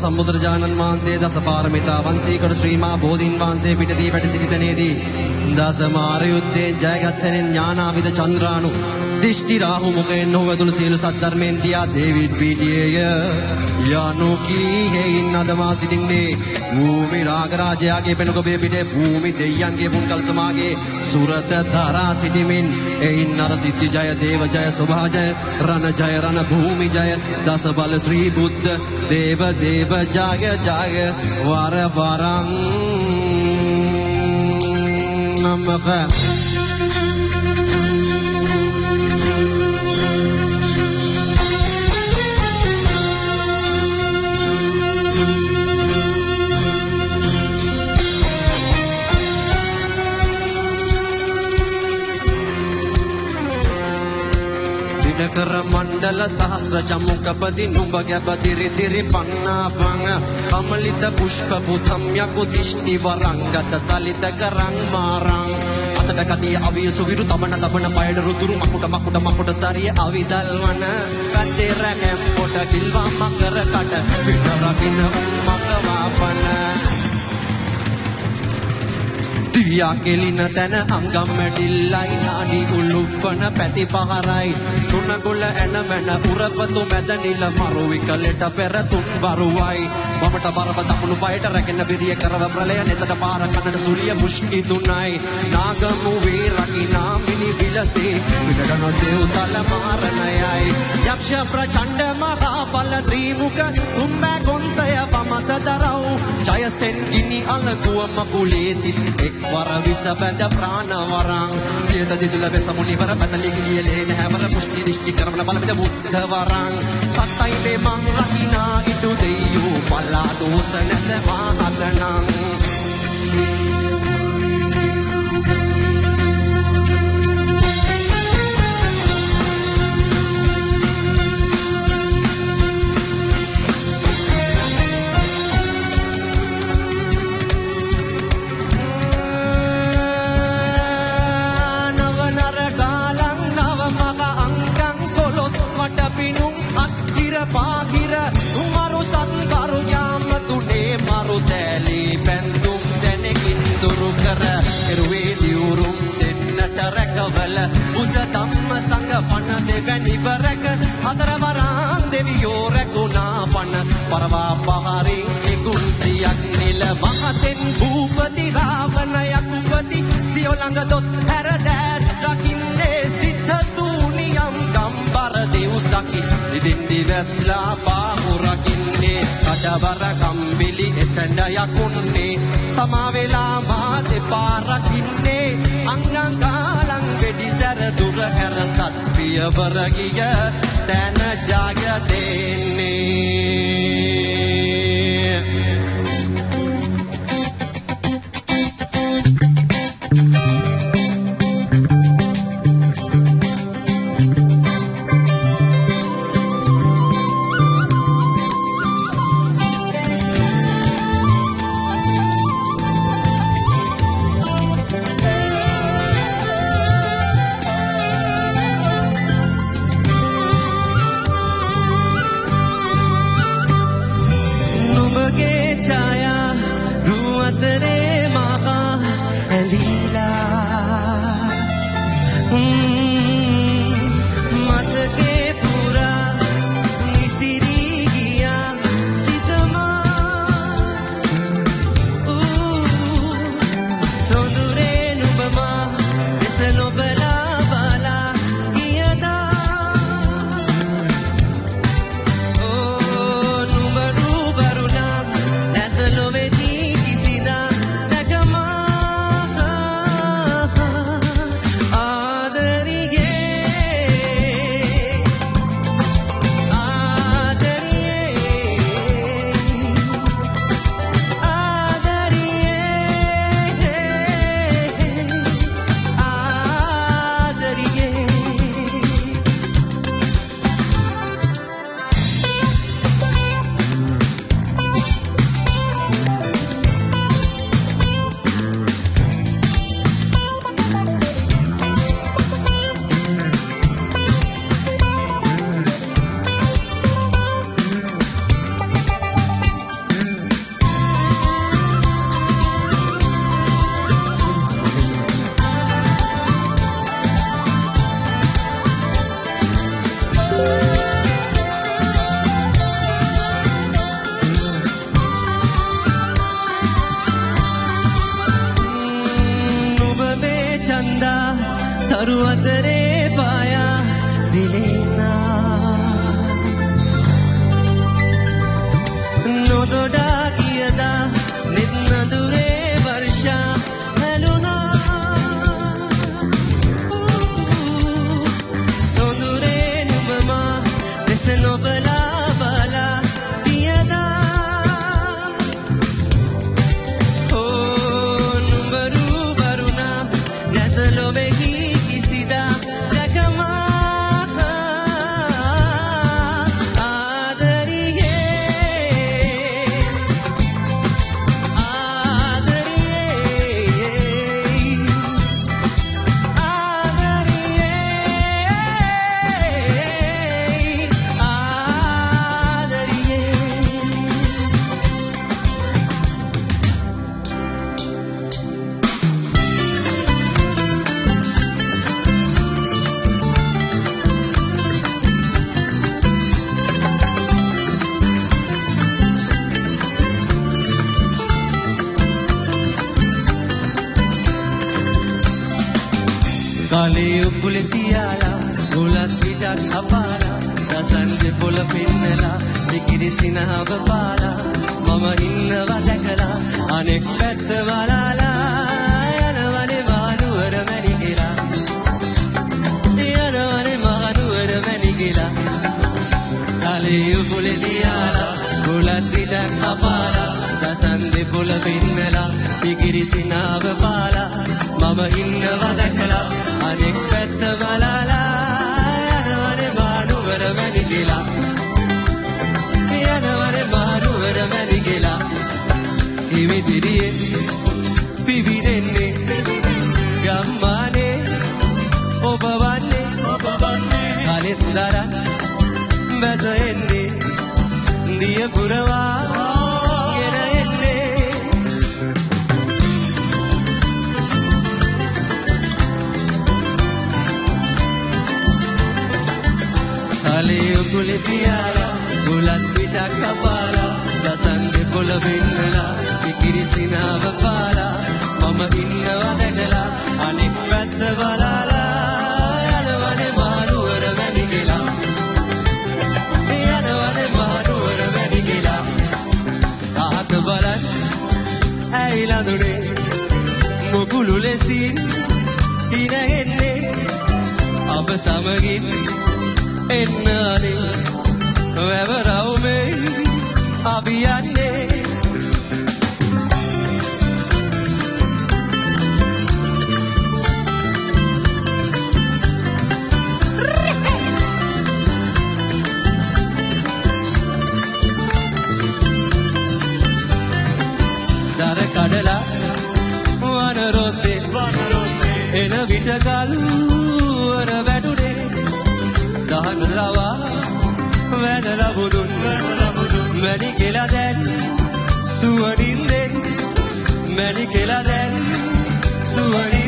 සම්බුදුරජාණන් වහන්සේ දසපාරමිතා වංශීකර ශ්‍රීමා බෝධීන් වහන්සේ පිටදී වැඩ සිටිතනේදී දසමාර යුද්ධයෙන් ජයගත් සැනින් ඥානාවිද චන්ද්‍රාණු දිෂ්ටි රාහු මුඛයෙන් නොවැදුණු සියලු සද්ධර්මයෙන් දියා දේවිඩ් පීටියේය යනු කීහෙයින් අදමා සිටින්නේ භූමි රාගරාජයාගේ පෙනුගොබේ පිටේ භූමි දෙයයන්ගේ පුන්කල් සමාගේ සුරත දරා සිටිමින් එයින් නර සිද්ධි ජය දේව ජය සෝභා ජය රණ ජය රණ භූමි ජය දස බල ශ්‍රී බුද්ධ දේව දේව ජය ජය වර වරං නමක කර මණ්ඩල සහස්‍ර චමුකපති නුඹ ගැබ දිරි දිරි පන්නාපං කමලිත පුෂ්ප පුතම් යකු දිෂ්ටි වරංගත සලිත කරං මාරං අතට කතිය අවිය සුවිරු තබන තබන පයඩ රුදුරු මකුට සරිය අවිදල්වන කතේ රැකම් පොට කිල්වා මකර කට පිට රකින්න මකවාපන දිවියා කෙලින තැන අංගම් මැටිල්ලයි නාඩි උල්ලුප්පන පැති පහරයි තුනගොල්ල ඇන මැන උරපතු මැද නිල මරු විකලෙට පෙර තුන් බරුවයි වමට බරව දකුණු පයට රැගෙන බිරිය කරව ප්‍රලය නෙතට පාර කනට සුලිය මුෂ්ටි තුනයි නාගමු වේ රකිනා මිනි විලසේ පිටකන දේවතල මාරණයයි යක්ෂ ප්‍රචණ්ඩ මහා බල ත්‍රිමුඛ තුම්බෑ ගොන්තය වමත දරව් ජයසෙන් ගිනි අලගුව මකුලේ තිස් වර විස බඳ ප්‍රාණ වරං සියද දිදුල වෙස මුනිවර පැතලි ගිලියලේ නැවර පුෂ්ටි දිෂ්ටි කරවන බලපිට බුද්ධ වරං සත්තයි මේ මං රකිනා ඉදු දෙයෝ පලා දෝස නැත මහතනං පාහිර උමරු සංකරු යාම තුනේ මරු තැලි පැන්දුම් සැනකින් දුරු කර එරුවේ දියුරුම් දෙන්නට රැකවල බුද්ධ ධම්ම සංඝ පණ දෙවැනි වරක හතර වරන් දෙවියෝ රැකුණා පණ පරවා පහරින් ඉකුල් සියක් නිල මහතෙන් භූපති රාවණ යකුපති සියෝ ළඟ දොස් හැර දැස් රකින්නේ සිද්ධ සූනියම් ගම්බර දෙව්සකි ඉදින් දිවස්ලා පාහුරකින්නේ කඩවර කම්බිලි එතන යකුන්නේ සමාවෙලා මා දෙපා රකින්නේ අංගංගාලං වෙඩි සැර දුර හැර සත් පියවර ගිය දැන ජාග දෙන්නේ ආදරේ තරු අතරේ පායා දිලෙනා නොදොඩා ගියදා නෙත් නඳුරේ වර්ෂා හැලුණා සොඳුරේ නුඹමා දෙස නොබලා බලා පියදා ඕ නුඹ රූබරුණා නැත ලොවෙහි කිසිදා කාලේ උකුලේ තියාලා ගොලක් පිටක් අපාලා දසන්දේ පොළ පින්නලා ඉකිරි සිනහව පාලා මම ඉන්නවා දැකලා අනෙක් පැත්ත වලාලා යනවනේ මහනුවර මැණි කියලා යනවනේ මහනුවර මැණි කියලා කාලේ උකුලේ තියාලා ගොලක් පිටක් අපාලා දසන්දේ පොළ පින්නලා ඉකිරි සිනහව පාලා මම ඉන්නවා දැකලා අනෙක් පැත්ත බලාලා යනවනේ මහනුවර මැණි කියලා යනවනේ මහනුවර මැණි කියලා හිමිදිරියේ පිවිදෙන්නේ ගම්මානේ ඔබ වන්නේ කලෙත් දරන් බැස එන්නේ දිය පුරවා ගෙන එන්නේ කාලේ උකුලේ තියාලා ගොලක් පිටක් අපාලා දසන්දේ පොළ වෙන්නලා ඉකිරි සිනාව පාලා මම ඉන්නවා දැකලා අනෙක් පැත්ත බලාලා යනවනේ මහනුවර මැණි කියලා යනවනේ මහනුවර මැණි කියලා අහක බලන් ඇයිලා දුනේ මොකුළු ලෙසින් ඉනහෙන්නේ අප සමගින් එන්නනේ වැවරවුමේ අපි යන්නේ දර කඩලා වනරොත්තේ එන විට කල්වර වැටුනේ දහන ලවා වැනලා බුදුන් මැණි කියලා දැන් සුවඳින් දෙන් මැණි කියලා දැන් සුවඳින්